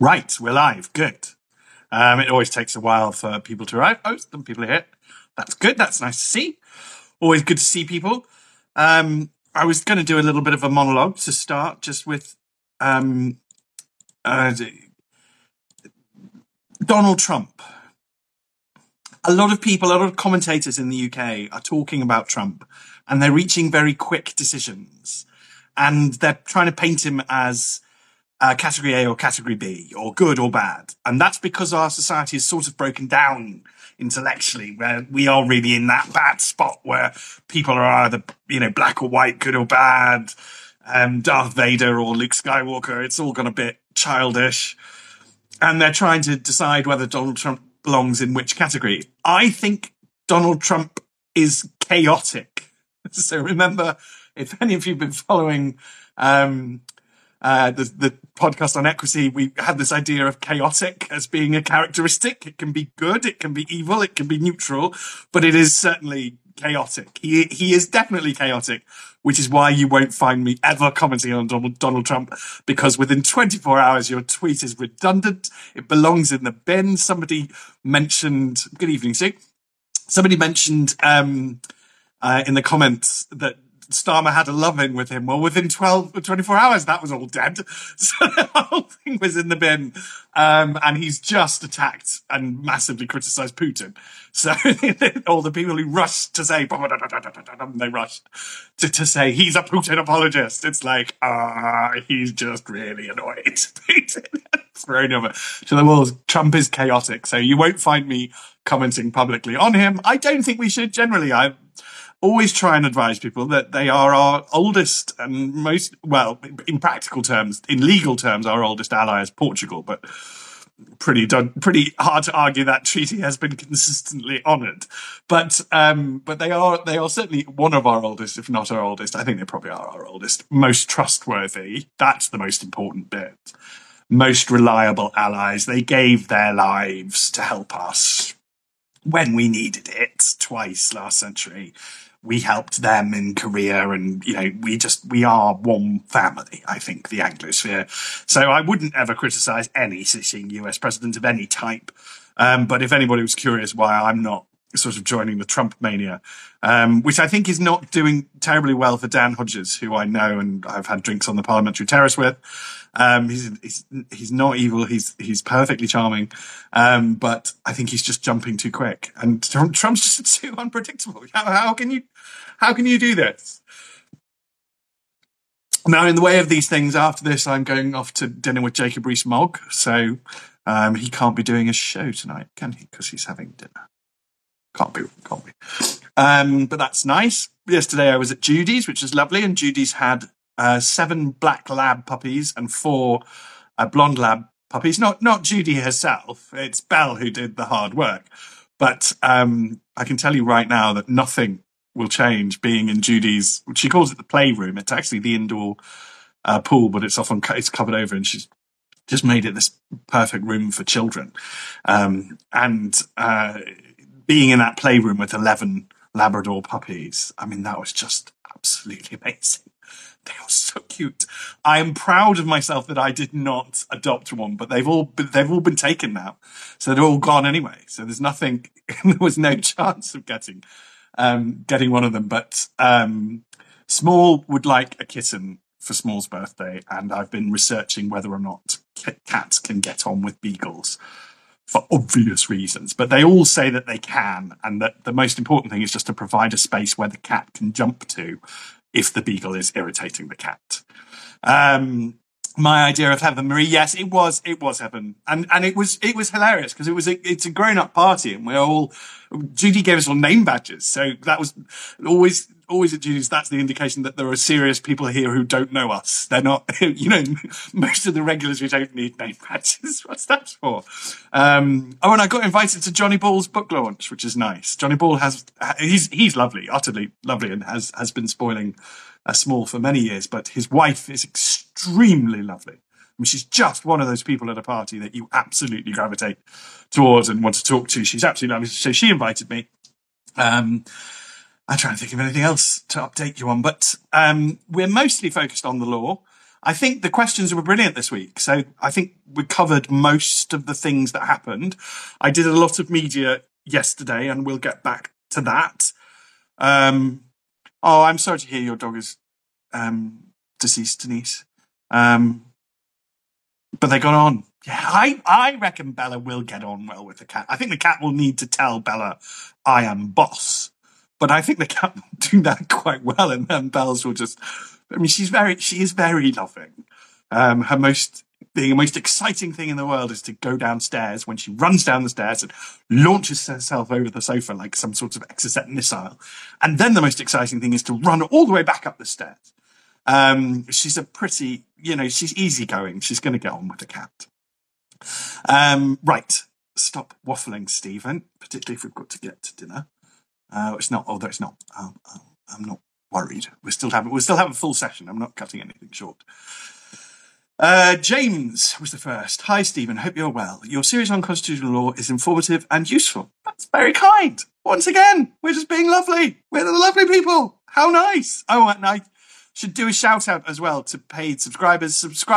Right, we're live. Good. It always takes a while for people to arrive. Oh, some people are here. That's good. That's nice to see. Always good to see people. I was going to do a little bit of a monologue to start, just with uh, Donald Trump. A lot of commentators in the UK are talking about Trump, and they're reaching very quick decisions, and they're trying to paint him as category A or category B, or good or bad. And that's because our society is sort of broken down intellectually, where we are really in that bad spot where people are either, black or white, good or bad, Darth Vader or Luke Skywalker. It's all gone a bit childish. And they're trying to decide whether Donald Trump belongs in which category. I think Donald Trump is chaotic. So remember, if any of you have been following the podcast on equity, we had this idea of chaotic as being a characteristic. It can be good, it can be evil, it can be neutral, but it is certainly chaotic. He is definitely chaotic, which is why you won't find me ever commenting on Donald Trump, because within 24 hours, your tweet is redundant. It belongs in the bin. Somebody mentioned, good evening, Sue. Somebody mentioned in the comments that Starmer had a love-in with him. Well, within 24 hours, that was all dead. So the whole thing was in the bin. And he's just attacked and massively criticised Putin. So all the people who rushed to say, they rushed to say he's a Putin apologist. It's like, he's just really annoyed. Putin thrown over to the walls. Trump is chaotic. So you won't find me commenting publicly on him. I don't think we should generally. I always try and advise people that they are our oldest and most, well, in practical terms, in legal terms, our oldest ally is Portugal, but pretty hard to argue that treaty has been consistently honoured. But they are certainly one of our oldest, if not our oldest. I think they probably are our oldest, most trustworthy. That's the most important bit. Most reliable allies. They gave their lives to help us when we needed it twice last century. We helped them in Korea, and, we are one family, I think, the Anglosphere. So I wouldn't ever criticise any sitting US president of any type. But if anybody was curious why I'm not sort of joining the Trump mania, which I think is not doing terribly well for Dan Hodges, who I know and I've had drinks on the parliamentary terrace with. He's not evil. He's perfectly charming. But I think he's just jumping too quick, and Trump's just too unpredictable. How can you do this? Now, in the way of these things, after this, I'm going off to dinner with Jacob Rees-Mogg. So, he can't be doing a show tonight, can he? Because he's having dinner. Can't be. But that's nice. Yesterday I was at Judy's, which is lovely, and Judy's had 7 black lab puppies and 4 blonde lab puppies. Not Judy herself. It's Belle who did the hard work. But I can tell you right now that nothing will change being in Judy's. She calls it the playroom. It's actually the indoor pool, but it's covered over, and she's just made it this perfect room for children. Being in that playroom with 11 Labrador puppies, I mean, that was just absolutely amazing. They were so cute. I am proud of myself that I did not adopt one, but they've all been taken now, so they're all gone anyway. So there's nothing. There was no chance of getting one of them. But Small would like a kitten for Small's birthday, and I've been researching whether or not cats can get on with beagles, for obvious reasons, but they all say that they can, and that the most important thing is just to provide a space where the cat can jump to if the beagle is irritating the cat. My idea of Heaven Marie, yes, it was Heaven, and it was hilarious because it's a grown up party, and Judy gave us all name badges, so that was always at Judy's. That's the indication that there are serious people here who don't know us. They're not, most of the regulars who don't need name badges. What's that for? And I got invited to Johnny Ball's book launch, which is nice. Johnny Ball he's lovely, utterly lovely, and has been spoiling Small for many years, but his wife is extremely lovely. I mean, she's just one of those people at a party that you absolutely gravitate towards and want to talk to. She's absolutely lovely. So she invited me. I'm trying to think of anything else to update you on, but we're mostly focused on the law. I think the questions were brilliant this week. So I think we covered most of the things that happened. I did a lot of media yesterday, and we'll get back to that. I'm sorry to hear your dog is deceased, Denise. But they got on. Yeah, I reckon Bella will get on well with the cat. I think the cat will need to tell Bella, I am boss. But I think the cat will do that quite well, and then Bells will just... I mean, she is very loving. The most exciting thing in the world is to go downstairs when she runs down the stairs and launches herself over the sofa like some sort of Exocet missile. And then the most exciting thing is to run all the way back up the stairs. She's a pretty, she's easygoing. She's going to get on with the cat. Right. Stop waffling, Stephen, particularly if we've got to get to dinner. It's not, although it's not, I'm not worried. We'll still have a full session. I'm not cutting anything short. James was the first. Hi, Stephen. Hope you're well. Your series on constitutional law is informative and useful. That's very kind. Once again, we're just being lovely. We're the lovely people. How nice. Oh, and I should do a shout out as well to paid subscribers.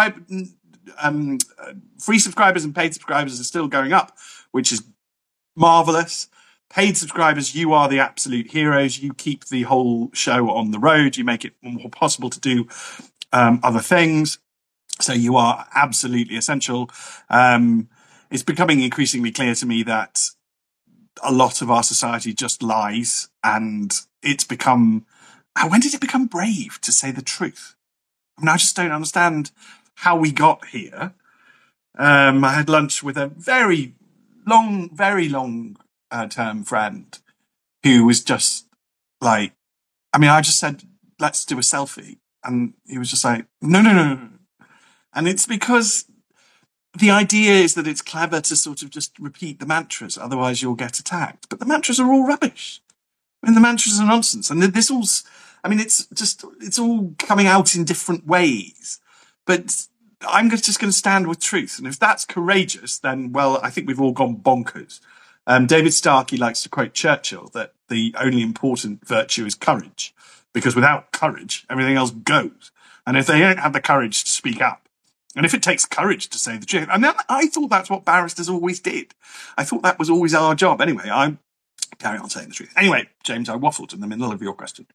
Free subscribers and paid subscribers are still going up, which is marvelous. Paid subscribers, you are the absolute heroes. You keep the whole show on the road. You make it more possible to do other things. So you are absolutely essential. It's becoming increasingly clear to me that a lot of our society just lies, and it's become... When did it become brave to say the truth? I mean, I just don't understand how we got here. I had lunch with a very long term friend who was just like, I just said, let's do a selfie. And he was just like, no. And it's because the idea is that it's clever to sort of just repeat the mantras, otherwise you'll get attacked. But the mantras are all rubbish. I mean, the mantras are nonsense. And this all's, it's all coming out in different ways. But I'm just going to stand with truth. And if that's courageous, then, well, I think we've all gone bonkers. David Starkey likes to quote Churchill that the only important virtue is courage, because without courage, everything else goes. And if they don't have the courage to speak up, and if it takes courage to say the truth, and I thought that's what barristers always did. I thought that was always our job. Anyway, I carry on saying the truth. Anyway, James, I waffled in the middle of your question.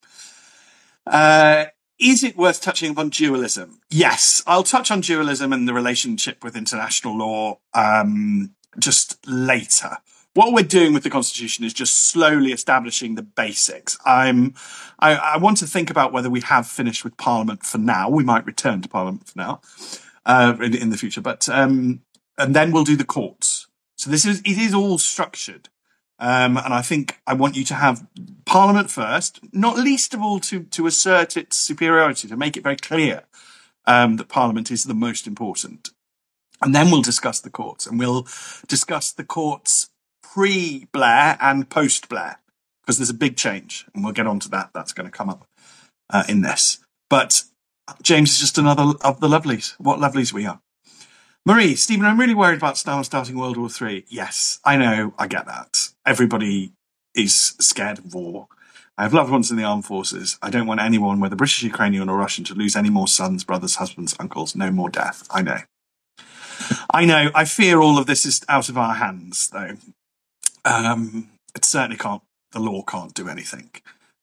Is it worth touching upon dualism? Yes, I'll touch on dualism and the relationship with international law just later. What we're doing with the Constitution is just slowly establishing the basics. I want to think about whether we have finished with Parliament for now. We might return to Parliament for now in the future, but and then we'll do the courts. So it is all structured. And I think I want you to have Parliament first, not least of all to assert its superiority, to make it very clear that Parliament is the most important. And then we'll discuss the courts, and we'll discuss the courts pre-Blair and post-Blair, because there's a big change, and we'll get on to that. That's going to come up in this. But James is just another of the lovelies. What lovelies we are. Marie, Stephen, I'm really worried about starting World War III. Yes, I know, I get that. Everybody is scared of war. I have loved ones in the armed forces. I don't want anyone, whether British, Ukrainian or Russian, to lose any more sons, brothers, husbands, uncles. No more death. I know. I fear all of this is out of our hands, though. It certainly can't, the law can't do anything.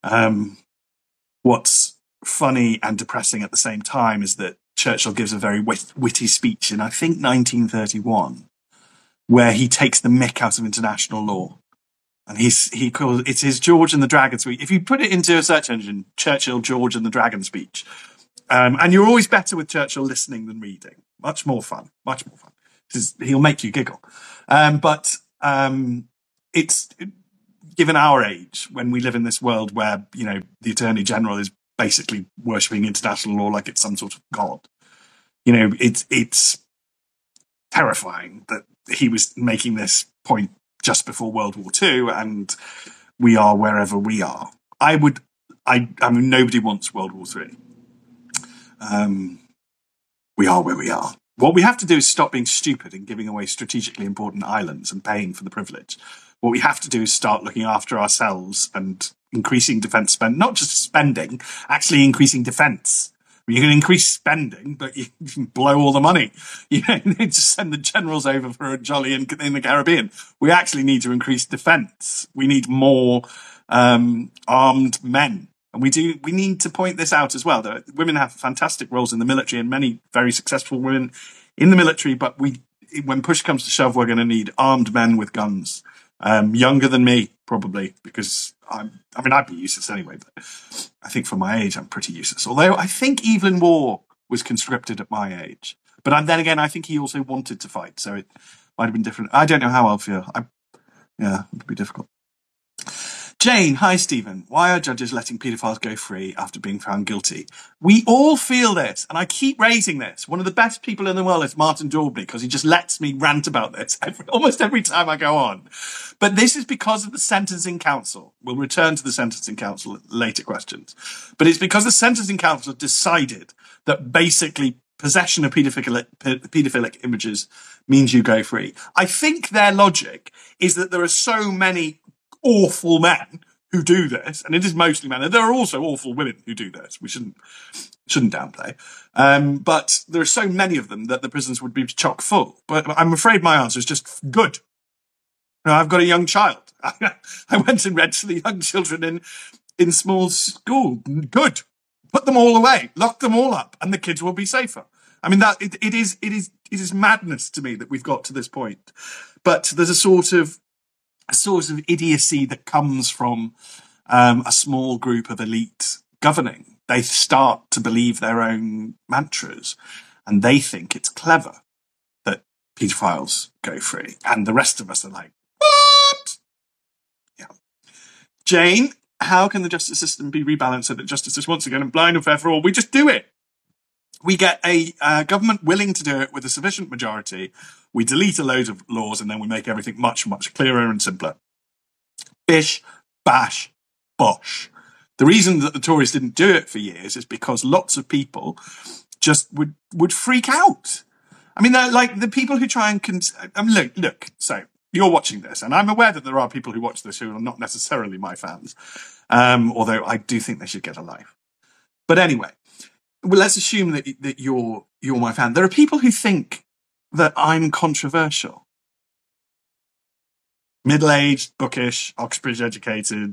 What's funny and depressing at the same time is that Churchill gives a very witty speech in, I think, 1931, where he takes the mick out of international law. And he calls it's his George and the Dragon speech. If you put it into a search engine, Churchill, George and the Dragon speech. And you're always better with Churchill listening than reading. Much more fun. He'll make you giggle. But it's given our age, when we live in this world where, the Attorney General is basically worshipping international law like it's some sort of god. It's terrifying that he was making this point just before World War II, and we are wherever we are. I mean, nobody wants World War III. We are where we are. What we have to do is stop being stupid and giving away strategically important islands and paying for the privilege. What we have to do is start looking after ourselves and increasing defence spend, not just spending, actually increasing defence. You can increase spending, but you can blow all the money. You need to send the generals over for a jolly in the Caribbean. We actually need to increase defence. We need more armed men. And we need to point this out as well, that women have fantastic roles in the military and many very successful women in the military, but when push comes to shove, we're going to need armed men with guns. Younger than me, probably, because I'd be useless anyway, but I think for my age, I'm pretty useless. Although I think Evelyn Waugh was conscripted at my age. But then again, I think he also wanted to fight, so it might have been different. I don't know how I'll feel. It would be difficult. Jane, hi Stephen. Why are judges letting paedophiles go free after being found guilty? We all feel this, and I keep raising this. One of the best people in the world is Martin Daubney, because he just lets me rant about this almost every time I go on. But this is because of the Sentencing Council. We'll return to the Sentencing Council at later questions. But it's because the Sentencing Council decided that basically possession of paedophilic images means you go free. I think their logic is that there are so many awful men who do this, and it is mostly men. There are also awful women who do this. We shouldn't downplay. But there are so many of them that the prisons would be chock full. But I'm afraid my answer is just good. I've got a young child. I went and read to the young children in small school. Good. Put them all away. Lock them all up, and the kids will be safer. I mean, it is madness to me that we've got to this point. But there's a sort of idiocy that comes from a small group of elite governing. They start to believe their own mantras, and they think it's clever that paedophiles go free. And the rest of us are like, what? Yeah. Jane, how can the justice system be rebalanced so that justice is once again blind and fair for all? We just do it. We get a government willing to do it with a sufficient majority. We delete a load of laws, and then we make everything much, much clearer and simpler. Bish, bash, bosh. The reason that the Tories didn't do it for years is because lots of people just would freak out. I mean, they're like the people who try and look. So you're watching this, and I'm aware that there are people who watch this who are not necessarily my fans, although I do think they should get a life. But anyway, well, let's assume that you're my fan. There are people who think that I'm controversial. Middle-aged, bookish, Oxbridge educated,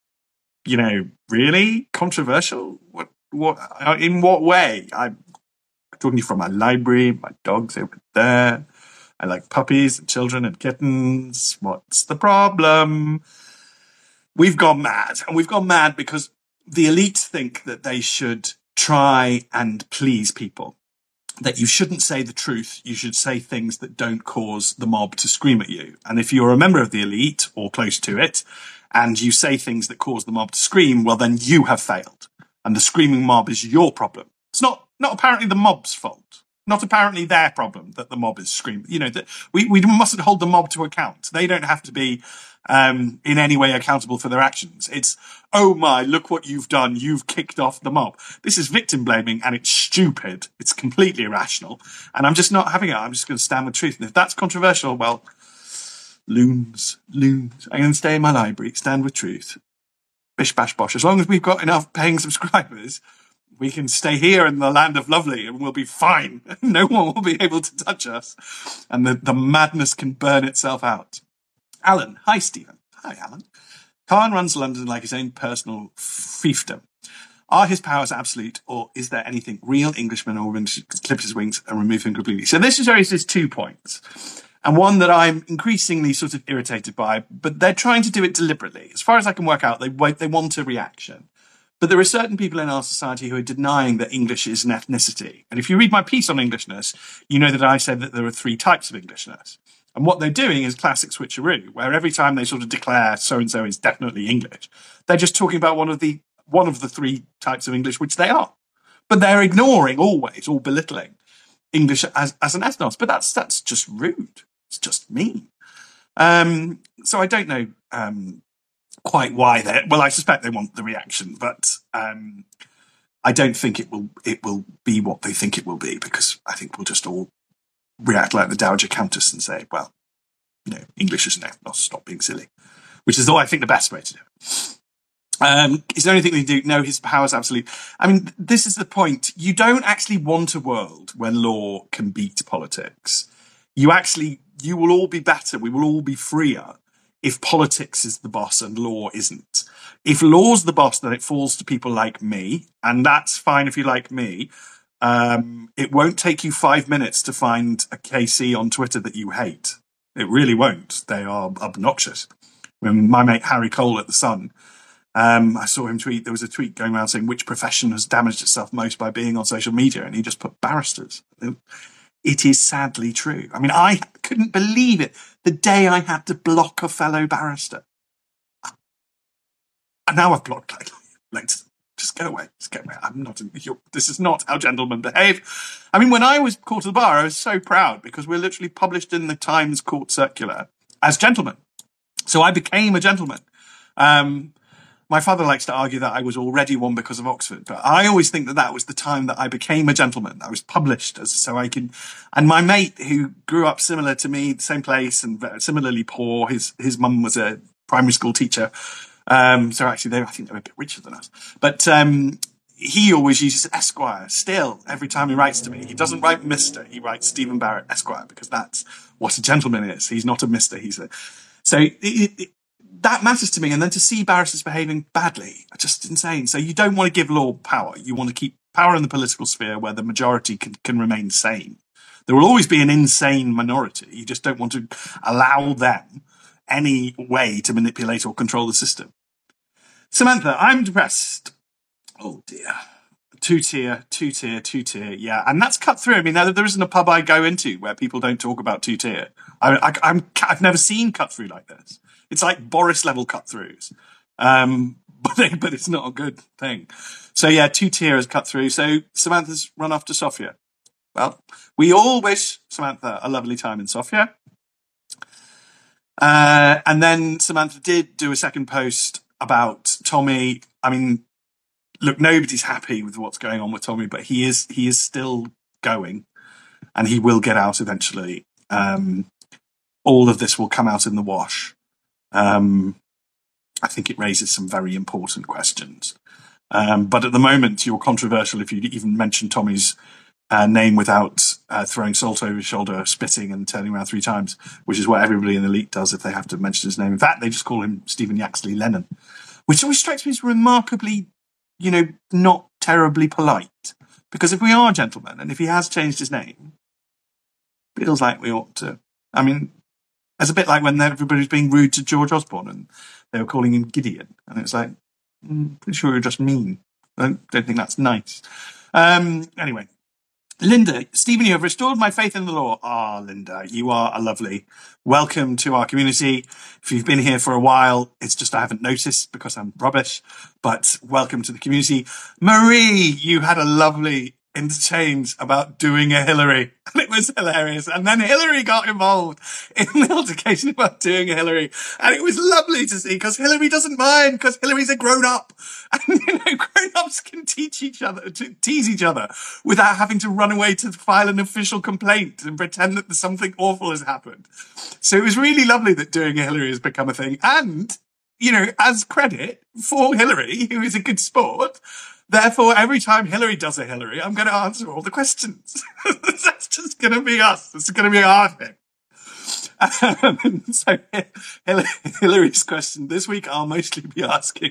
really controversial? What, in what way? I'm talking to you from my library, my dog's over there. I like puppies and children and kittens. What's the problem? We've gone mad, and we've gone mad because the elite think that they should try and please people. That you shouldn't say the truth. You should say things that don't cause the mob to scream at you. And if you're a member of the elite or close to it, and you say things that cause the mob to scream, well, then you have failed. And the screaming mob is your problem. It's not apparently the mob's fault. Not apparently their problem that the mob is screaming. That we mustn't hold the mob to account. They don't have to be in any way accountable for their actions. It's, oh my, look what you've done. You've kicked off the mob. This is victim blaming, and it's stupid. It's completely irrational. And I'm just not having it. I'm just going to stand with truth. And if that's controversial, well, loons. I'm going to stay in my library, stand with truth. Bish, bash, bosh. As long as we've got enough paying subscribers, we can stay here in the land of lovely and we'll be fine. No one will be able to touch us. And the madness can burn itself out. Alan. Hi, Stephen. Hi, Alan. Khan runs London like his own personal fiefdom. Are his powers absolute, or is there anything real Englishman or woman should clip his wings and remove him completely? So this raises 2 points. And one that I'm increasingly sort of irritated by, but they're trying to do it deliberately. As far as I can work out, they want a reaction. But there are certain people in our society who are denying that English is an ethnicity. And if you read my piece on Englishness, you know that I said that there are 3 types of Englishness. And what they're doing is classic switcheroo, where every time they sort of declare so-and-so is definitely English, they're just talking about one of the 3 types of English, which they are. But they're ignoring always, or belittling English as an ethnos. But that's just rude. It's just mean. So I don't know quite why well, I suspect they want the reaction, but I don't think it will be what they think it will be, because I think we'll just all react like the Dowager Countess and say, well, English is an ethnos, stop being silly, which is, I think, the best way to do it. Is there anything they do? No, his power is absolute. I mean, this is the point. You don't actually want a world where law can beat politics. You will all be better. We will all be freer if politics is the boss and law isn't. If law's the boss, then it falls to people like me, and that's fine if you like me. It won't take you 5 minutes to find a KC on Twitter that you hate. It really won't. They are obnoxious. When my mate Harry Cole at The Sun, I saw him tweet, there was a tweet going around saying which profession has damaged itself most by being on social media, and he just put barristers. It is sadly true. I mean, I couldn't believe it the day I had to block a fellow barrister. And now I've blocked like just go away. Just go away. This is not how gentlemen behave. I mean, when I was called to the bar, I was so proud because we're literally published in the Times Court Circular as gentlemen. So I became a gentleman. My father likes to argue that I was already one because of Oxford, but I always think that was the time that I became a gentleman. I was published and my mate who grew up similar to me, the same place and similarly poor, his mum was a primary school teacher. So actually I think they were a bit richer than us, but, he always uses Esquire still every time he writes to me. He doesn't write Mr. He writes Stephen Barrett Esquire because that's what a gentleman is. He's not a Mr. That matters to me. And then to see barristers behaving badly, just insane. So you don't want to give law power. You want to keep power in the political sphere where the majority can remain sane. There will always be an insane minority. You just don't want to allow them any way to manipulate or control the system. Samantha, I'm depressed. Oh dear. Two-tier. Yeah. And that's cut through. I mean, there isn't a pub I go into where people don't talk about two-tier. I've never seen cut through like this. It's like Boris level cut throughs. But it's not a good thing. So yeah, two-tier has cut through. So Samantha's run off to Sofia. Well, we all wish Samantha a lovely time in Sofia. And then Samantha did do a second post about Tommy. I mean, look, nobody's happy with what's going on with Tommy, but he is still going and he will get out eventually. All of this will come out in the wash. I think it raises some very important questions. But at the moment, you're controversial if you even mention Tommy's name without throwing salt over his shoulder, spitting and turning around 3 times, which is what everybody in the elite does if they have to mention his name. In fact, they just call him Stephen Yaxley Lennon, which always strikes me as remarkably, not terribly polite. Because if we are gentlemen, and if he has changed his name, it feels like we ought to. I mean, it's a bit like when everybody was being rude to George Osborne and they were calling him Gideon. And it's like, pretty sure you're just mean. I don't think that's nice. Anyway. Linda, Stephen, you have restored my faith in the law. Ah, Linda, you are a lovely. Welcome to our community. If you've been here for a while, it's just I haven't noticed because I'm rubbish, but welcome to the community. Marie, you had a lovely interchange about doing a Hillary, and it was hilarious. And then Hillary got involved in the altercation about doing a Hillary, and it was lovely to see because Hillary doesn't mind because Hillary's a grown-up, and grown-ups can tease each other without having to run away to file an official complaint and pretend that something awful has happened. So it was really lovely that doing a Hillary has become a thing, and as credit for Hillary, who is a good sport. Therefore, every time Hillary does a Hillary, I'm going to answer all the questions. That's just going to be us. It's going to be our thing. So Hillary's question this week, I'll mostly be asking.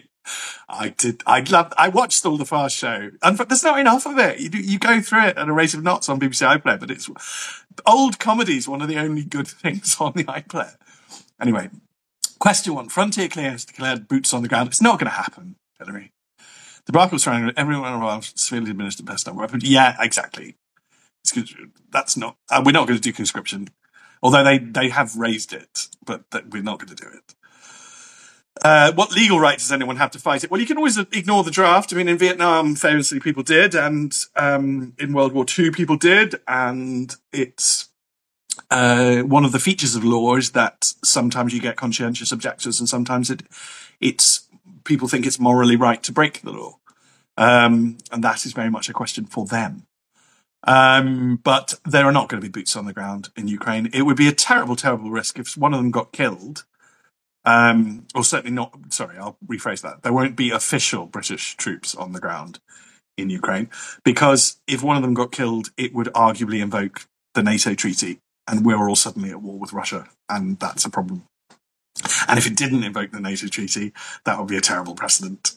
I watched all the Fast Show, and there's not enough of it. You go through it at a rate of knots on BBC iPlayer, but it's old comedy's one of the only good things on the iPlayer. Anyway, question 1: Frontier Clear has declared boots on the ground. It's not going to happen, Hillary. The Barclays trying everyone involved severely administered pest weapon. Yeah, exactly. That's not. We're not going to do conscription, although they have raised it, but we're not going to do it. What legal right does anyone have to fight it? Well, you can always ignore the draft. I mean, in Vietnam, famously, people did, and in World War II, people did, and it's one of the features of law is that sometimes you get conscientious objectors, and sometimes it's people think it's morally right to break the law. And that is very much a question for them. But there are not going to be boots on the ground in Ukraine. It would be a terrible, terrible risk if one of them got killed. Or certainly not. Sorry, I'll rephrase that. There won't be official British troops on the ground in Ukraine, because if one of them got killed, it would arguably invoke the NATO treaty, and we're all suddenly at war with Russia, and that's a problem. And if it didn't invoke the NATO treaty, that would be a terrible precedent.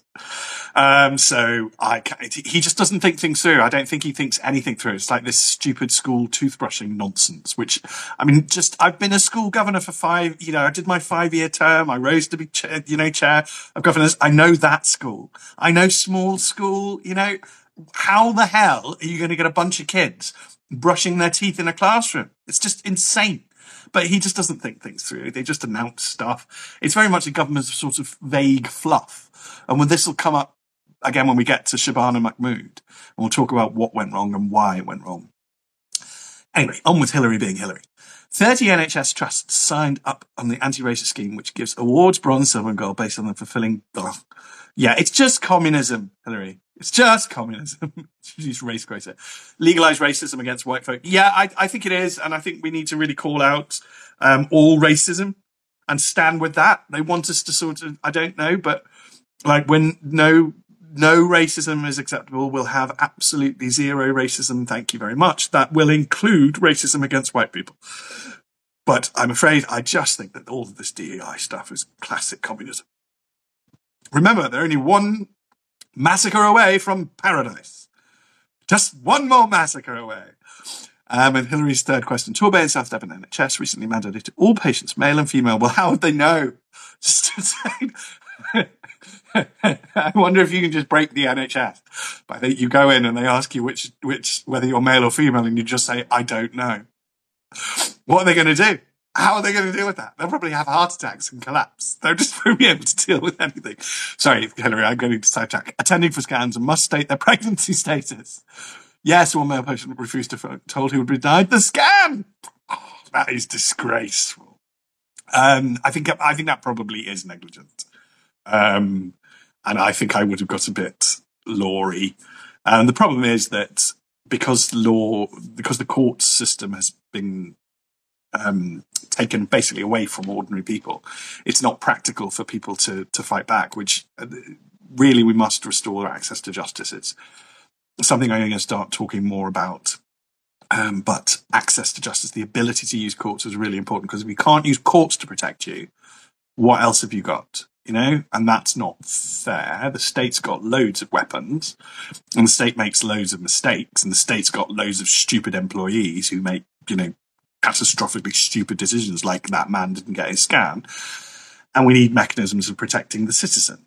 So he just doesn't think things through. I don't think he thinks anything through. It's like this stupid school toothbrushing nonsense, which, I mean, I've been a school governor for I did my 5-year term. I rose to be, chair of governors. I know that school. I know small school, how the hell are you going to get a bunch of kids brushing their teeth in a classroom? It's just insane. But he just doesn't think things through. They just announce stuff. It's very much a government of sort of vague fluff. And when this will come up again when we get to Shabana Mahmood, and we'll talk about what went wrong and why it went wrong. Anyway, on with Hillary being Hillary. 30 NHS trusts signed up on the anti-racist scheme, which gives awards, bronze, silver and gold based on the fulfilling... Oh. Yeah, it's just communism, Hillary. It's just communism. She's race quota. Legalize racism against white folk. Yeah, I think it is. And I think we need to really call out all racism and stand with that. They want us to sort of, I don't know, but like when no racism is acceptable, we'll have absolutely zero racism. Thank you very much. That will include racism against white people. But I'm afraid I just think that all of this DEI stuff is classic communism. Remember, they're only one massacre away from paradise. Just one more massacre away. And Hillary's third question. Torbay and South Devon NHS recently mandated to all patients, male and female. Well, how would they know? Just insane. I wonder if you can just break the NHS. But I think you go in and they ask you which whether you're male or female, and you just say, I don't know. What are they going to do? How are they going to deal with that? They'll probably have heart attacks and collapse. They just won't be able to deal with anything. Sorry, Hillary, I'm going to sidetrack. Attending for scans and must state their pregnancy status. Yes, one male patient refused to told he would be denied the scan. Oh, that is disgraceful. I think that probably is negligent. And I think I would have got a bit law-y. And the problem is that because the court system has been taken basically away from ordinary people, it's not practical for people to fight back, which really we must restore access to justice. It's something I'm going to start talking more about. But access to justice, the ability to use courts is really important, because if you can't use courts to protect you, what else have you got? And that's not fair. The state's got loads of weapons, and the state makes loads of mistakes, and the state's got loads of stupid employees who make, catastrophically stupid decisions, like that man didn't get his scan. And we need mechanisms of protecting the citizen.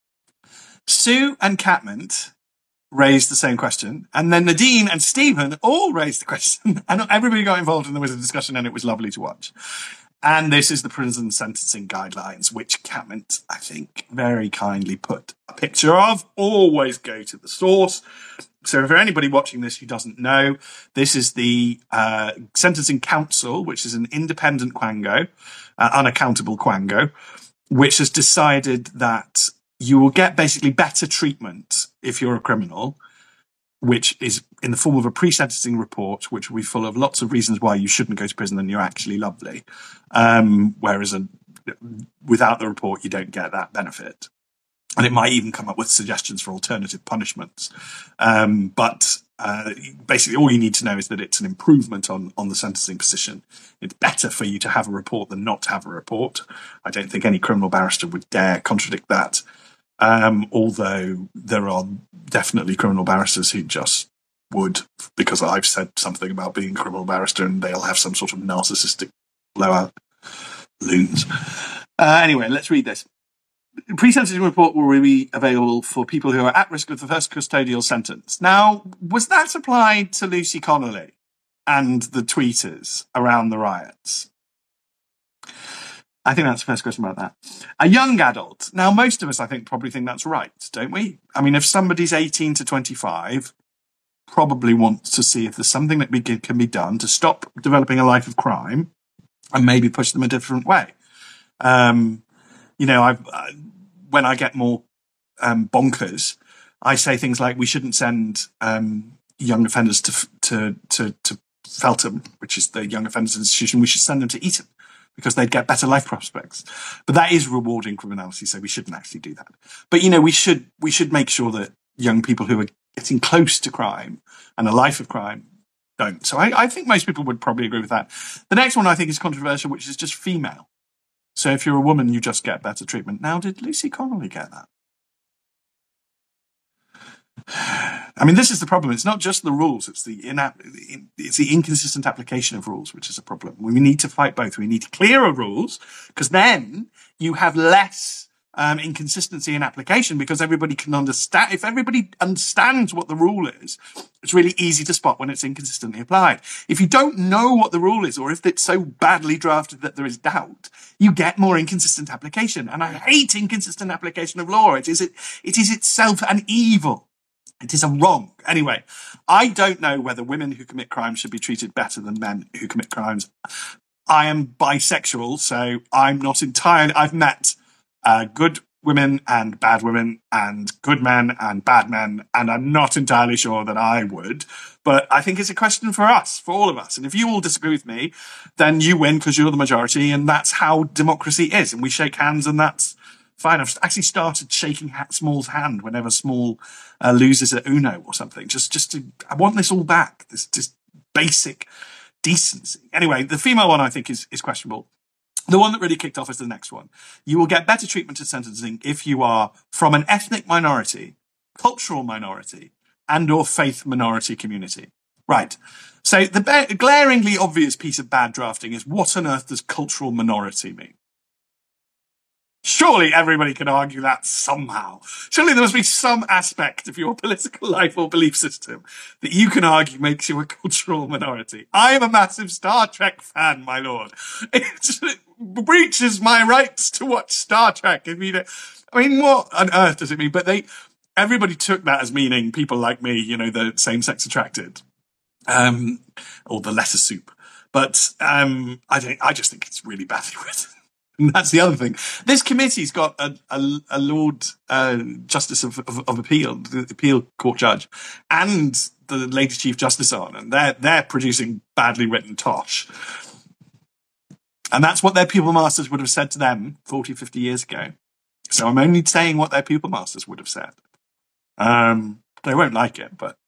Sue and Catmint raised the same question, and then Nadine and Stephen all raised the question, and everybody got involved, and there was a discussion, and it was lovely to watch. And this is the prison sentencing guidelines, which Catmint, I think, very kindly put a picture of. Always go to the source. So for anybody watching this who doesn't know, this is the Sentencing Council, which is an independent quango, unaccountable quango, which has decided that you will get basically better treatment if you're a criminal, which is in the form of a pre-sentencing report, which will be full of lots of reasons why you shouldn't go to prison and you're actually lovely. Whereas without the report, you don't get that benefit. And it might even come up with suggestions for alternative punishments. But basically all you need to know is that it's an improvement on the sentencing position. It's better for you to have a report than not to have a report. I don't think any criminal barrister would dare contradict that. Although there are definitely criminal barristers who just would, because I've said something about being a criminal barrister, and they'll have some sort of narcissistic blowout loons. Anyway, let's read this. The pre-sentencing report will be available for people who are at risk of the first custodial sentence. Now, was that applied to Lucy Connolly and the tweeters around the riots? I think that's the first question about that. A young adult. Now, most of us, I think, probably think that's right, don't we? I mean, if somebody's 18 to 25, probably wants to see if there's something that can be done to stop developing a life of crime and maybe push them a different way. When I get more bonkers, I say things like we shouldn't send young offenders to Feltham, which is the young offenders institution. We should send them to Eton, because they'd get better life prospects. But that is rewarding criminality, so we shouldn't actually do that. But, we should make sure that young people who are getting close to crime and a life of crime don't. So I think most people would probably agree with that. The next one I think is controversial, which is just female. So if you're a woman, you just get better treatment. Now, did Lucy Connolly get that? I mean, this is the problem. It's not just the rules. It's the inconsistent application of rules, which is a problem. We need to fight both. We need clearer rules, because then you have less inconsistency in application, because everybody can understand. If everybody understands what the rule is, it's really easy to spot when it's inconsistently applied. If you don't know what the rule is, or if it's so badly drafted that there is doubt, you get more inconsistent application. And I hate inconsistent application of law. It is itself an evil. It is a wrong. Anyway, I don't know whether women who commit crimes should be treated better than men who commit crimes. I am bisexual, so I'm not entirely. I've met good women and bad women and good men and bad men, and I'm not entirely sure that I would. But I think it's a question for us, for all of us. And if you all disagree with me, then you win because you're the majority, and that's how democracy is. And we shake hands, and that's fine. I've actually started shaking Small's hand whenever Small loses at Uno or something. I want this all back. This just basic decency. Anyway, the female one I think is questionable. The one that really kicked off is the next one. You will get better treatment at sentencing if you are from an ethnic minority, cultural minority, and or faith minority community. Right. So the glaringly obvious piece of bad drafting is, what on earth does cultural minority mean? Surely everybody can argue that somehow. Surely there must be some aspect of your political life or belief system that you can argue makes you a cultural minority. I am a massive Star Trek fan, my lord. It breaches my rights to watch Star Trek. What on earth does it mean? But everybody took that as meaning people like me, the same-sex attracted, or the letter soup. But I just think it's really badly written. And that's the other thing. This committee's got a Lord Justice of Appeal, the appeal court judge, and the Lady Chief Justice on, and they're producing badly written tosh. And that's what their pupil masters would have said to them 40, 50 years ago. So I'm only saying what their pupil masters would have said. They won't like it, but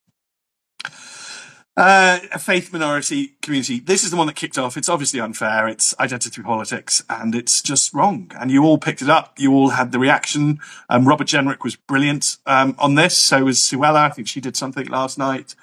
a faith minority community. This is the one that kicked off. It's obviously unfair. It's identity politics, and it's just wrong. And you all picked it up. You all had the reaction. Robert Jenrick was brilliant on this. So was Suella. I think she did something last night.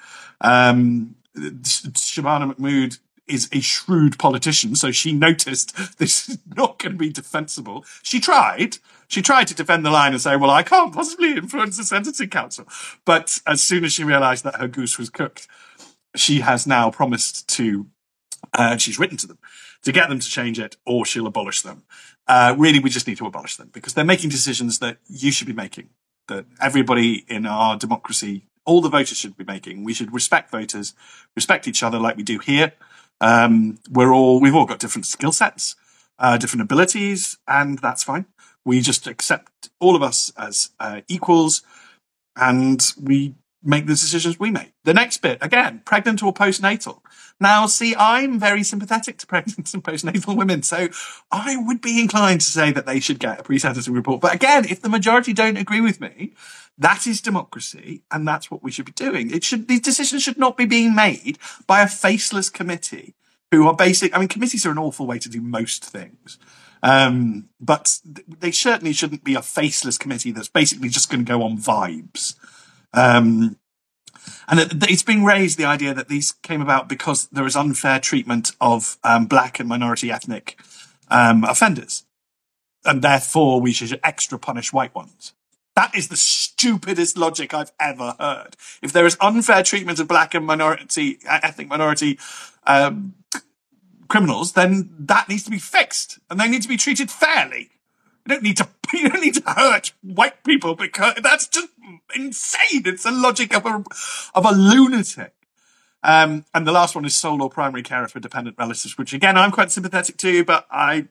Shabana Mahmood is a shrewd politician, so she noticed this is not going to be defensible. She tried to defend the line and say, well, I can't possibly influence the sentencing council. But as soon as she realised that her goose was cooked, she has now promised to, she's written to them, to get them to change it, or she'll abolish them. Really, we just need to abolish them, because they're making decisions that you should be making, that everybody in our democracy, all the voters should be making. We should respect voters, respect each other like we do here. We've all got different skill sets, different abilities, and that's fine. We just accept all of us as equals, and we make the decisions we make. The next bit, again, pregnant or postnatal. Now, see, I'm very sympathetic to pregnant and postnatal women, so I would be inclined to say that they should get a pre-sentencing report. But again, if the majority don't agree with me, that is democracy, and that's what we should be doing. These decisions should not be being made by a faceless committee who are committees are an awful way to do most things. But they certainly shouldn't be a faceless committee that's basically just going to go on vibes. And it's being raised, the idea that these came about because there is unfair treatment of black and minority ethnic offenders, and therefore we should extra punish white ones. That is the stupidest logic I've ever heard. If there is unfair treatment of black and ethnic minority criminals, then that needs to be fixed, and they need to be treated fairly. You don't need to hurt white people, because that's just insane. It's the logic of a lunatic. And the last one is sole or primary care for dependent relatives, which again I'm quite sympathetic to, but I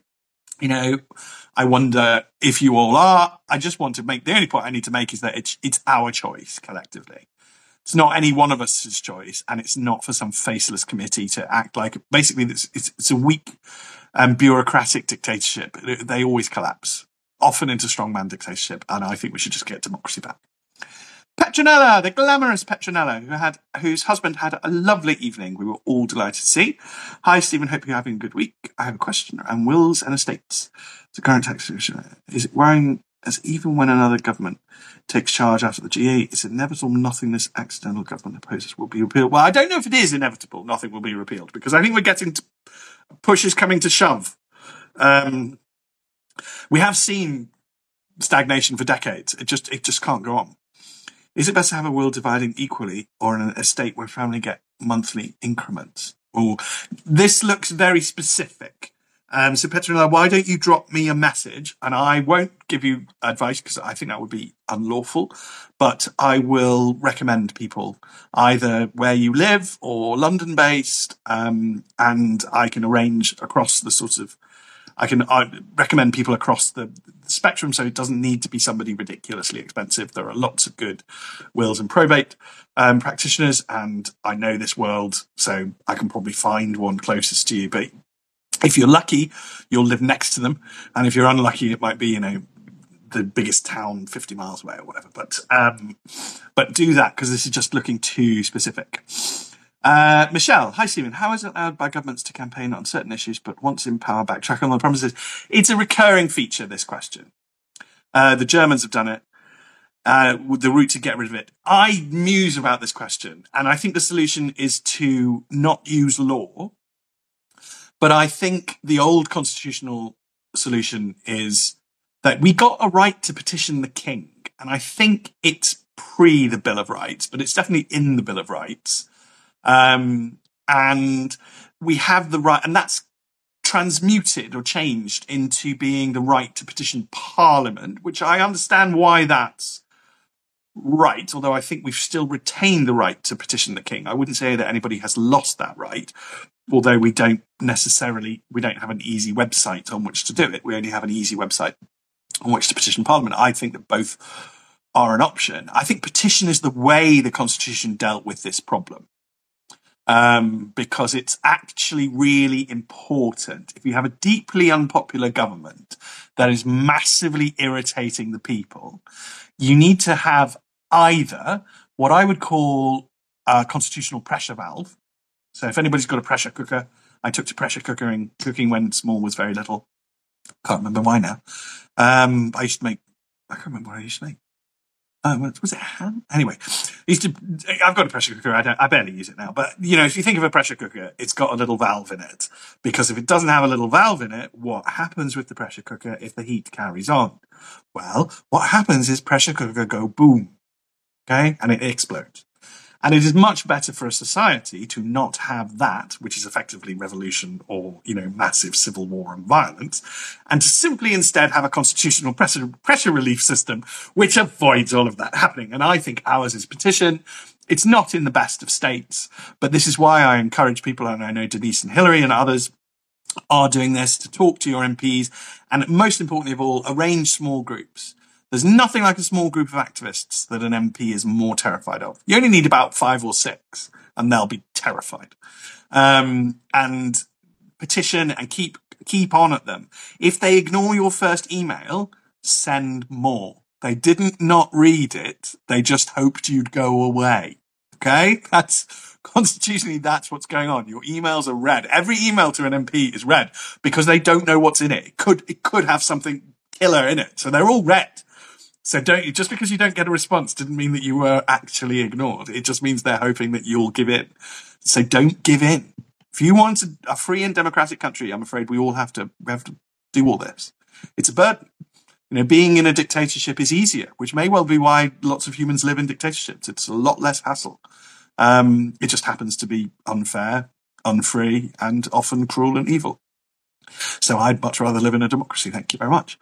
wonder if you all are. I just want to make, the only point I need to make is that it's our choice collectively. It's not any one of us's choice, and it's not for some faceless committee to act like, basically it's a weak bureaucratic dictatorship. They always collapse, often into strongman dictatorship. And I think we should just get democracy back. Petronella, the glamorous Petronella, whose husband had a lovely evening. We were all delighted to see. Hi, Stephen. Hope you're having a good week. I have a question around wills and estates. The current taxation, is it worrying as even when another government takes charge after the G8, it's inevitable nothing this accidental government opposes will be repealed? Well, I don't know if it is inevitable nothing will be repealed, because I think we're getting to push is coming to shove. We have seen stagnation for decades. It just can't go on. Is it best to have a will dividing equally or in an estate where family get monthly increments? Oh, this looks very specific. So Petronella, why don't you drop me a message? And I won't give you advice because I think that would be unlawful, but I will recommend people either where you live or London based. And I can arrange across the sort of, I recommend people across the spectrum, so it doesn't need to be somebody ridiculously expensive. There are lots of good wills and probate practitioners, and I know this world, so I can probably find one closest to you. But if you're lucky, you'll live next to them, and if you're unlucky, it might be, the biggest town 50 miles away or whatever. But do that, because this is just looking too specific. Michelle, hi Stephen. How is it allowed by governments to campaign on certain issues, but once in power, backtrack on their promises? It's a recurring feature, this question. The Germans have done it. With the route to get rid of it. I muse about this question, and I think the solution is to not use law. But I think the old constitutional solution is that we got a right to petition the king. And I think it's pre the Bill of Rights, but it's definitely in the Bill of Rights. And we have the right, and that's transmuted or changed into being the right to petition Parliament, which I understand why that's right, although I think we've still retained the right to petition the king. I wouldn't say that anybody has lost that right, although we don't have an easy website on which to do it. We only have an easy website on which to petition Parliament. I think that both are an option. I think petition is the way the Constitution dealt with this problem. Because it's actually really important. If you have a deeply unpopular government that is massively irritating the people, you need to have either what I would call a constitutional pressure valve. So if anybody's got a pressure cooker, I took to pressure cooking when Small was very little. Can't remember why now. I can't remember what I used to make. Was it ham? Anyway, I've got a pressure cooker. I barely use it now. But, if you think of a pressure cooker, it's got a little valve in it. Because if it doesn't have a little valve in it, what happens with the pressure cooker if the heat carries on? Well, what happens is pressure cooker go boom. Okay? And it explodes. And it is much better for a society to not have that, which is effectively revolution or, massive civil war and violence, and to simply instead have a constitutional pressure relief system, which avoids all of that happening. And I think ours is petition. It's not in the best of states, but this is why I encourage people, and I know Denise and Hillary and others are doing this, to talk to your MPs, and most importantly of all, arrange small groups. There's nothing like a small group of activists that an MP is more terrified of. You only need about 5 or 6 and they'll be terrified. And petition and keep on at them. If they ignore your first email, send more. They didn't not read it. They just hoped you'd go away. Okay? Constitutionally, that's what's going on. Your emails are read. Every email to an MP is read because they don't know what's in it. It could have something killer in it. So they're all read. So just because you don't get a response didn't mean that you were actually ignored. It just means they're hoping that you'll give in. So don't give in. If you want a free and democratic country, I'm afraid we have to do all this. It's a burden. Being in a dictatorship is easier, which may well be why lots of humans live in dictatorships. It's a lot less hassle. It just happens to be unfair, unfree, and often cruel and evil. So I'd much rather live in a democracy. Thank you very much.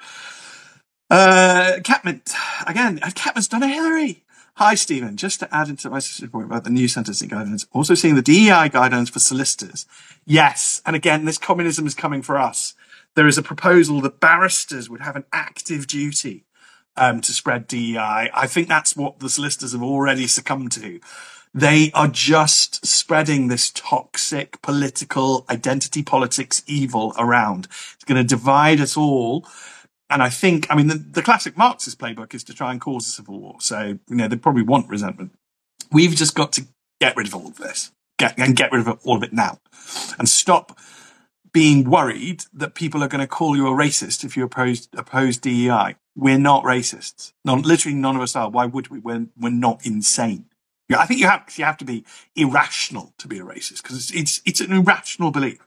Catmint, again, Catmint's done a Hillary. Hi, Stephen. Just to add into my sister's point about the new sentencing guidelines, also seeing the DEI guidelines for solicitors. Yes. And again, this communism is coming for us. There is a proposal that barristers would have an active duty to spread DEI. I think that's what the solicitors have already succumbed to. They are just spreading this toxic political identity politics evil around. It's going to divide us all. And I think, I mean, the classic Marxist playbook is to try and cause a civil war. So, they probably want resentment. We've just got to get rid of all of this, get rid of all of it now, and stop being worried that people are going to call you a racist if you oppose DEI. We're not racists. Literally none of us are. Why would we? We're not insane. Yeah, I think you have to be irrational to be a racist, because it's an irrational belief.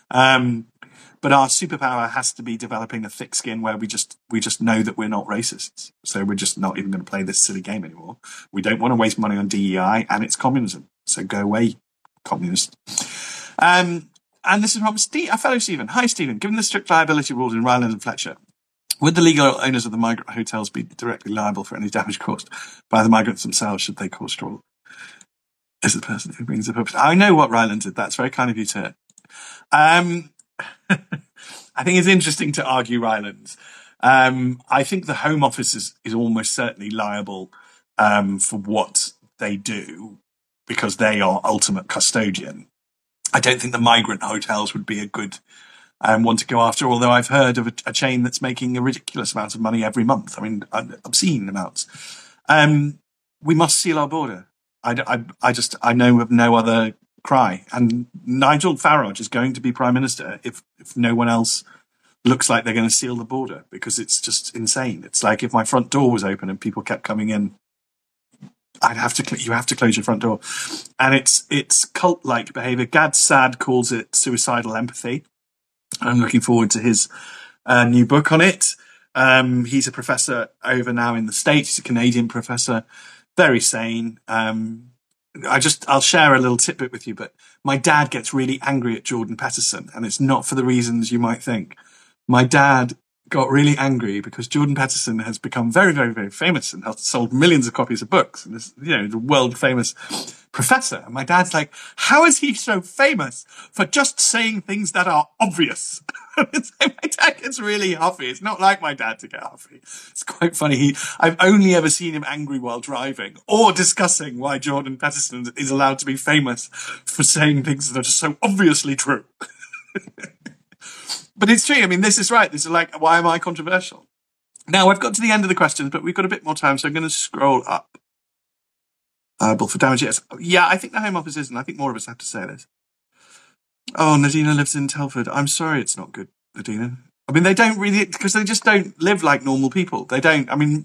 But our superpower has to be developing a thick skin where we just know that we're not racists. So we're just not even going to play this silly game anymore. We don't want to waste money on DEI, and it's communism. So go away, communist. And this is from a fellow Stephen. Hi, Stephen. Given the strict liability rules in Ryland and Fletcher, would the legal owners of the migrant hotels be directly liable for any damage caused by the migrants themselves should they cause trouble? Is the person who brings the purpose? I know what Ryland did. That's very kind of you to. I think it's interesting to argue Rylands. I think the Home Office is almost certainly liable for what they do, because they are ultimate custodian. I don't think the migrant hotels would be a good one to go after, although I've heard of a chain that's making a ridiculous amount of money every month. I mean, obscene amounts. We must seal our border. I know of no other cry. And Nigel Farage is going to be Prime Minister if no one else looks like they're going to seal the border, because it's just insane. It's like if my front door was open and people kept coming in, you have to close your front door. And it's cult-like behavior. Gad Saad calls it suicidal empathy. I'm looking forward to his new book on it. He's a professor over now in the States. He's a Canadian professor, very sane. I'll share a little tidbit with you, but my dad gets really angry at Jordan Peterson, and it's not for the reasons you might think. My dad got really angry because Jordan Peterson has become very, very, very famous and has sold millions of copies of books, and is, the world famous professor. And my dad's like, how is he so famous for just saying things that are obvious? My dad gets really huffy. It's not like my dad to get huffy. It's quite funny. I've only ever seen him angry while driving or discussing why Jordan Peterson is allowed to be famous for saying things that are just so obviously true. But it's true. I mean, this is right. This is like, why am I controversial? Now, I've got to the end of the questions, but we've got a bit more time, so I'm going to scroll up. But for damage, yes. Yeah, I think the Home Office isn't. I think more of us have to say this. Oh, Nadina lives in Telford. I'm sorry it's not good, Nadina. I mean, they don't really, because they just don't live like normal people. They don't.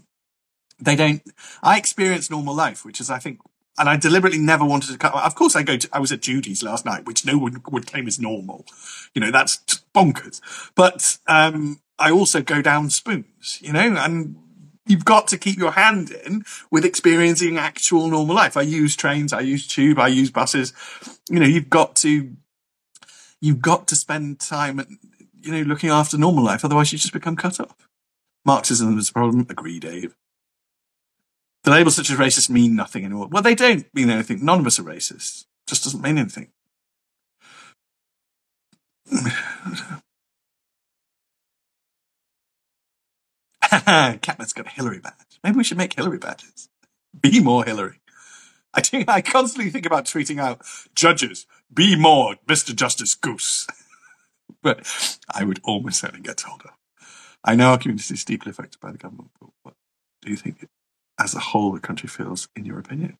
I experience normal life, which is, I think, and I deliberately never wanted to cut. Of course, I was at Judy's last night, which no one would claim is normal. That's just bonkers. But I also go down spoons, and you've got to keep your hand in with experiencing actual normal life. I use trains, I use tube, I use buses. You've got to spend time, looking after normal life. Otherwise, you just become cut off. Marxism is a problem. Agree, Dave. The labels such as racist mean nothing anymore. Well, they don't mean anything. None of us are racist. Just doesn't mean anything. Catman's got a Hillary badge. Maybe we should make Hillary badges. Be more Hillary. I constantly think about tweeting out, judges, be more Mr. Justice Goose. But I would almost certainly get told off. I know our community is deeply affected by the government, but what do you think as a whole the country feels, in your opinion?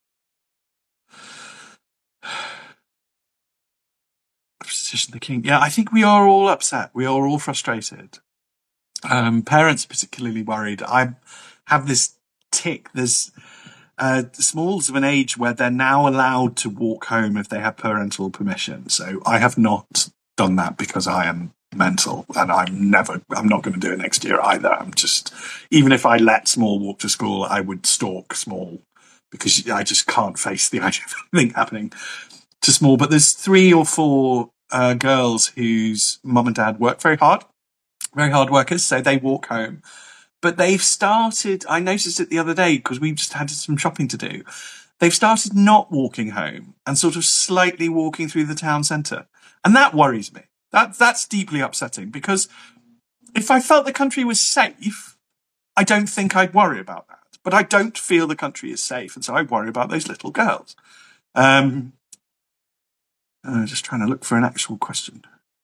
Petition the King. Yeah, I think we are all upset. We are all frustrated. Parents particularly worried. I have this tick. There's Smalls of an age where they're now allowed to walk home if they have parental permission. So I have not done that because I am mental, and I'm not going to do it next year either. Even if I let Small walk to school, I would stalk Small, because I just can't face the idea of anything happening to Small. But there's 3 or 4 girls whose mum and dad work very hard workers, so they walk home. But they've started, I noticed it the other day because we've just had some shopping to do. They've started not walking home and sort of slightly walking through the town centre. And that worries me. That's deeply upsetting, because if I felt the country was safe, I don't think I'd worry about that. But I don't feel the country is safe, and so I worry about those little girls. Just trying to look for an actual question.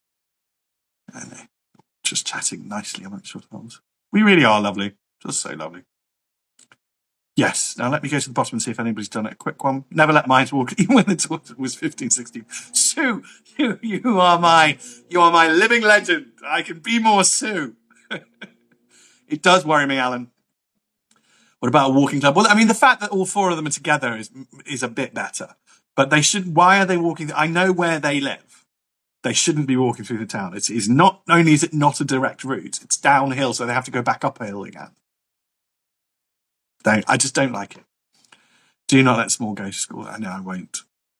Just chatting nicely amongst yourselves. We really are lovely. Just so lovely. Yes. Now let me go to the bottom and see if anybody's done it. A quick one. Never let mine walk, even when the daughter was 15, 16. Sue, you are my living legend. I can be more Sue. It does worry me, Alan. What about a walking club? Well, I mean, the fact that all four of them are together is a bit better. But they should. Why are they walking? I know where they live. They shouldn't be walking through the town. It is not only is it not a direct route, it's downhill, so they have to go back uphill again. I just don't like it. Do not let small go to school. I know I won't.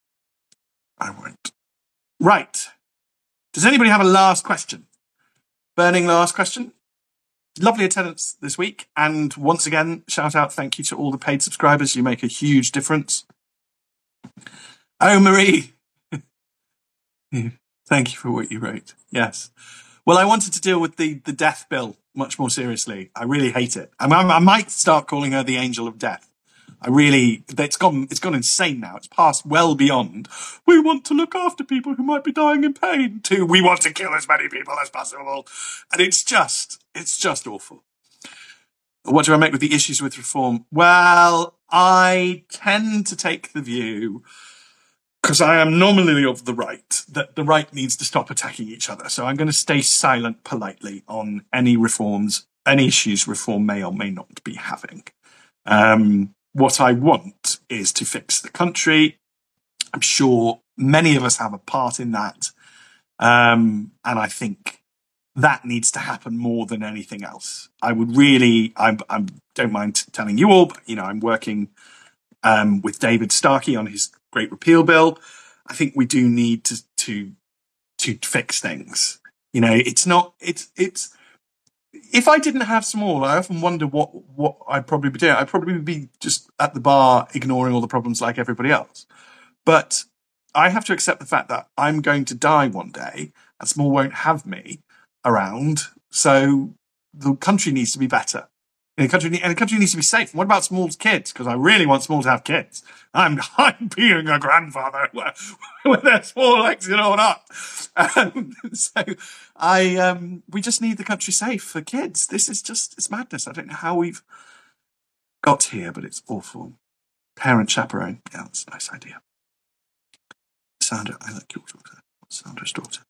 Right. Does anybody have a last question? Burning last question? Lovely attendance this week. And once again, shout out, thank you to all the paid subscribers. You make a huge difference. Oh, Marie. Thank you for what you wrote. Yes. Well, I wanted to deal with the death bill much more seriously. I really hate it. I might start calling her the angel of death. It's gone insane now. It's passed well beyond, we want to look after people who might be dying in pain, to we want to kill as many people as possible. And it's just awful. What do I make with the issues with reform? Well, I tend to take the view, because I am nominally of the right, that the right needs to stop attacking each other. So I'm going to stay silent politely on any reforms, any issues reform may or may not be having. What I want is to fix the country. I'm sure many of us have a part in that. And I think that needs to happen more than anything else. I don't mind telling you all, but, I'm working with David Starkey on his Great Repeal Bill. I think we do need to fix things. If I didn't have Small, I often wonder what I'd probably be doing. I'd probably be just at the bar ignoring all the problems like everybody else. But I have to accept the fact that I'm going to die one day and Small won't have me around. So the country needs to be better. And the country needs to be safe. And what about Small's kids? Because I really want Small to have kids. I'm being a grandfather, whether Small likes it or not. We just need the country safe for kids. This is it's madness. I don't know how we've got here, but it's awful. Parent chaperone. Yeah, that's a nice idea. Sandra, I like your daughter. What's Sandra's daughter?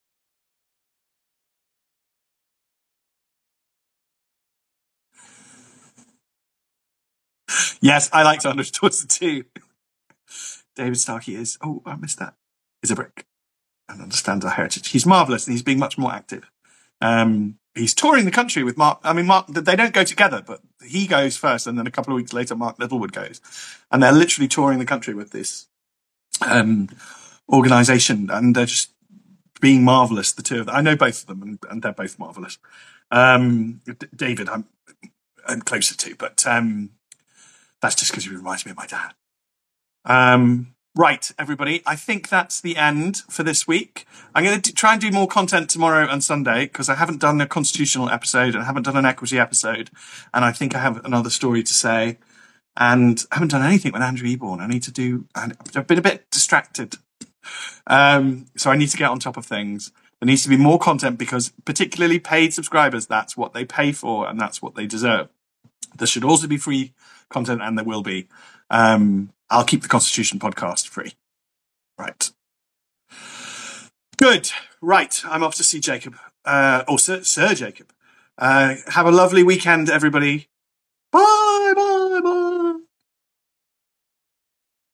Yes, I like Sandra's daughter too. David Starkey is, I missed that, is a brick and understands our heritage. He's marvellous and he's being much more active. He's touring the country with Mark. I mean, Mark, they don't go together, but he goes first and then a couple of weeks later, Mark Littlewood goes. And they're literally touring the country with this organisation, and they're just being marvellous, the two of them. I know both of them and they're both marvellous. David, I'm closer to, but that's just because he reminds me of my dad. Right, everybody. I think that's the end for this week. I'm going to try and do more content tomorrow and Sunday because I haven't done a constitutional episode and I haven't done an equity episode. And I think I have another story to say. And I haven't done anything with Andrew Eborn. I've been a bit distracted. So I need to get on top of things. There needs to be more content because particularly paid subscribers, that's what they pay for and that's what they deserve. There should also be free content, and there will be. I'll keep the Constitution podcast free. Right. Good. Right. I'm off to see Jacob. Sir Jacob. Have a lovely weekend, everybody. Bye.